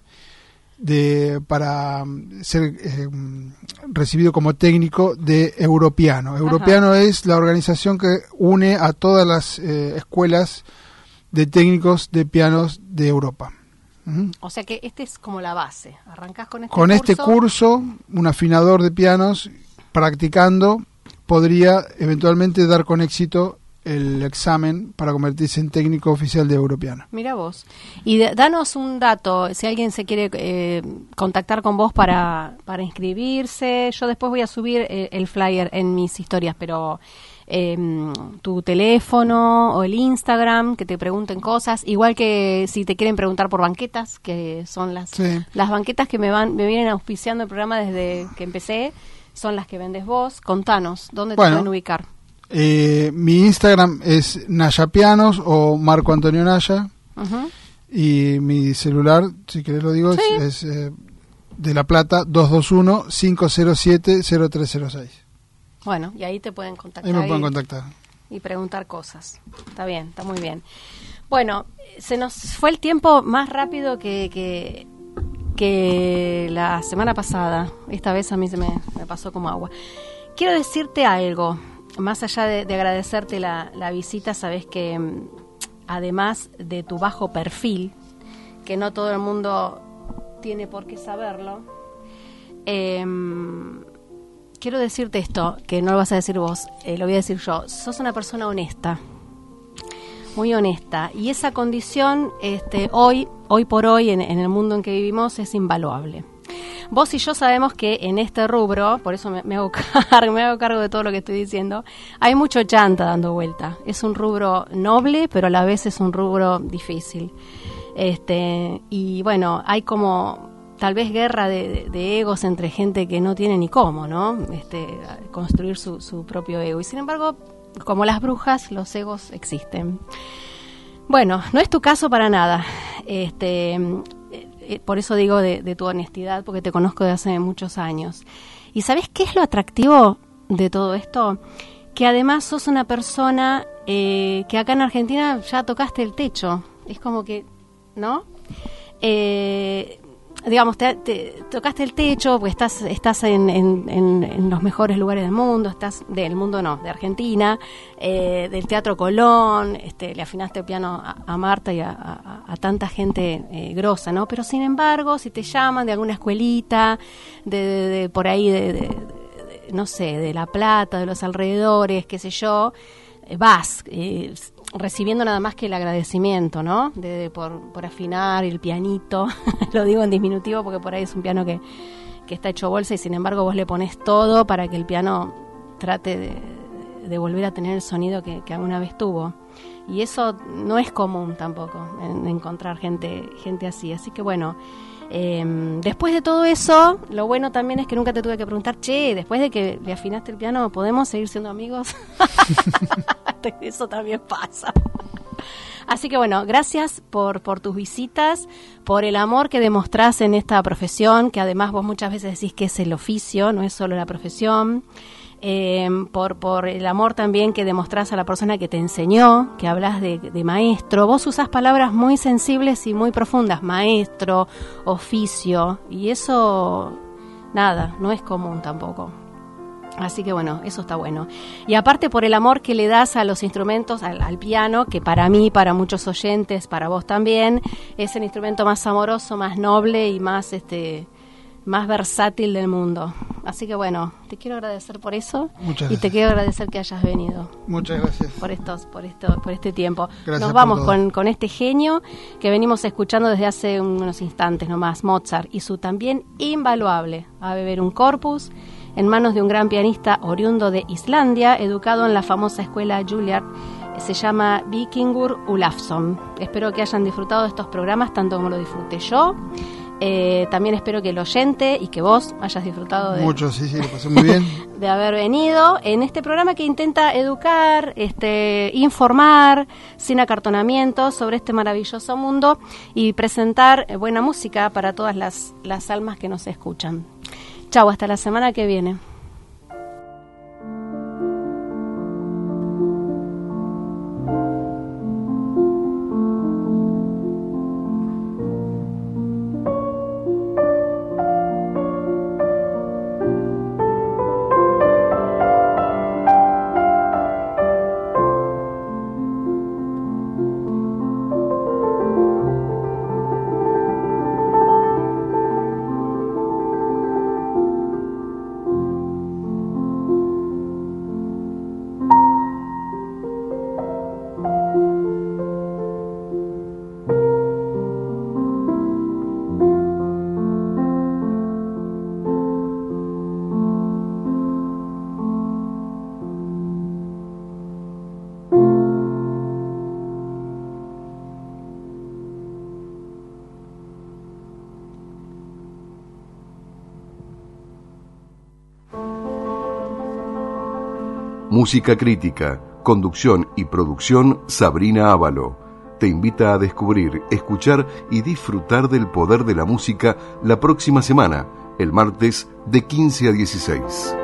para ser recibido como técnico de Europiano. Europiano es la organización que une a todas las escuelas de técnicos de pianos de Europa. O sea que este es como la base. Arrancás con este curso, un afinador de pianos practicando podría eventualmente dar con éxito el examen para convertirse en técnico oficial de Europiano. Mira vos. Y danos un dato, si alguien se quiere contactar con vos para inscribirse. Yo después voy a subir el flyer en mis historias, pero tu teléfono o el Instagram, que te pregunten cosas, igual que si te quieren preguntar por banquetas, que son las banquetas que me vienen auspiciando el programa desde que empecé, son las que vendes vos. Contanos, ¿dónde te pueden ubicar? Mi Instagram es Nayapianos o Marco Antonio Naya. Uh-huh. Y mi celular, si querés lo digo, es de La Plata, 221-507-0306. Bueno, y ahí te pueden contactar. Ahí me pueden contactar. Y preguntar cosas. Está bien, está muy bien. Bueno, se nos fue el tiempo más rápido que la semana pasada. Esta vez a mí me pasó como agua. Quiero decirte algo. Más allá de agradecerte la visita, sabes que además de tu bajo perfil, que no todo el mundo tiene por qué saberlo, quiero decirte esto, que no lo vas a decir vos, lo voy a decir yo. Sos una persona honesta, muy honesta, y esa condición hoy por hoy en el mundo en que vivimos es invaluable. Vos y yo sabemos que en este rubro, por eso me hago cargo de todo lo que estoy diciendo, hay mucho chanta dando vuelta. Es un rubro noble, pero a la vez es un rubro difícil. Y bueno, hay como tal vez guerra de egos entre gente que no tiene ni cómo, ¿no? Construir su propio ego. Y sin embargo, como las brujas, los egos existen. Bueno, no es tu caso para nada. Por eso digo de tu honestidad, porque te conozco de hace muchos años. ¿Y sabes qué es lo atractivo de todo esto? Que además sos una persona que acá en Argentina ya tocaste el techo. Es como que, ¿no? Digamos, te tocaste el techo, pues estás en los mejores lugares del mundo, de Argentina, del Teatro Colón, le afinaste el piano a Marta y a tanta gente grosa, ¿no? Pero sin embargo, si te llaman de alguna escuelita, de por ahí, no sé, de La Plata, de los alrededores, qué sé yo, vas recibiendo nada más que el agradecimiento, ¿no? Por afinar el pianito. Lo digo en diminutivo porque por ahí es un piano que está hecho bolsa y sin embargo vos le pones todo para que el piano trate de volver a tener el sonido que alguna vez tuvo. Y eso no es común tampoco, en encontrar gente así. Así que bueno, después de todo eso, lo bueno también es que nunca te tuve que preguntar, después de que le afinaste el piano, ¿podemos seguir siendo amigos? Eso también pasa. Así que bueno, gracias por tus visitas, por el amor que demostrás en esta profesión, que además vos muchas veces decís que es el oficio, no es solo la profesión. Por el amor también que demostrás a la persona que te enseñó, que hablas de maestro. Vos usás palabras muy sensibles y muy profundas, maestro, oficio, y eso, nada, no es común tampoco. Así que bueno, eso está bueno. Y aparte por el amor que le das a los instrumentos, al piano, que para mí, para muchos oyentes, para vos también, es el instrumento más amoroso, más noble y más versátil del mundo. Así que bueno, te quiero agradecer por eso. Muchas y te quiero agradecer que hayas venido. Muchas gracias. Por este tiempo. Gracias. Nos vamos con este genio que venimos escuchando desde hace unos instantes nomás, Mozart, y su también invaluable A beber un corpus, en manos de un gran pianista oriundo de Islandia, educado en la famosa escuela Juilliard. Se llama Víkingur Ólafsson. Espero que hayan disfrutado de estos programas tanto como lo disfruté yo. También espero que el oyente y que vos hayas disfrutado mucho, sí, lo pasé muy bien. de haber venido en este programa que intenta educar, informar sin acartonamiento sobre este maravilloso mundo y presentar buena música para todas las almas que nos escuchan. Chau, hasta la semana que viene. Música crítica, conducción y producción Sabrina Ávalo. Te invita a descubrir, escuchar y disfrutar del poder de la música la próxima semana, el martes de 15 a 16.